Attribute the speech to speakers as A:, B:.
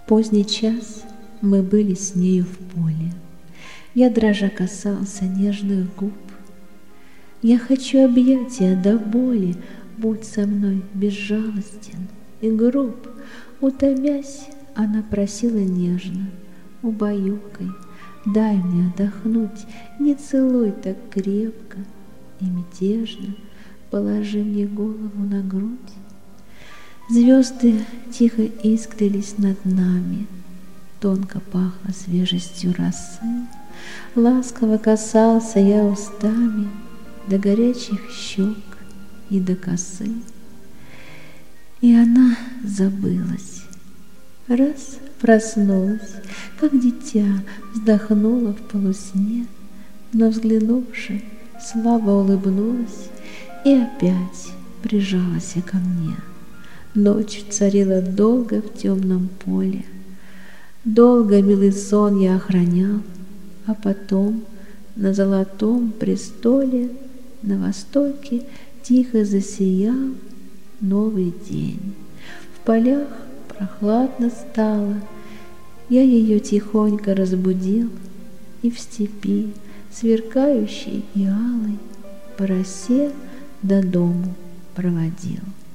A: поздний час мы были с нею в поле. Я дрожа касался нежных губ. Я хочу объятия до боли, будь со мной безжалостен и груб. Утомясь, она просила нежно, убаюкай, дай мне отдохнуть, не целуй так крепко и мятежно, положи мне голову на грудь. Звезды тихо искрились над нами, тонко пахло свежестью росы, ласково касался я устами до горячих щек и до косы. И она забылась, раз проснулась, как дитя, вздохнула в полусне, но, взглянувши, слабо улыбнулась и опять прижалась ко мне. Ночь царила долго в темном поле, долго милый сон я охранял, а потом на золотом престоле на востоке тихо засиял новый день. В полях прохладно стало, я ее тихонько разбудил и в степи, сверкающей и алой, по росе до дому проводил.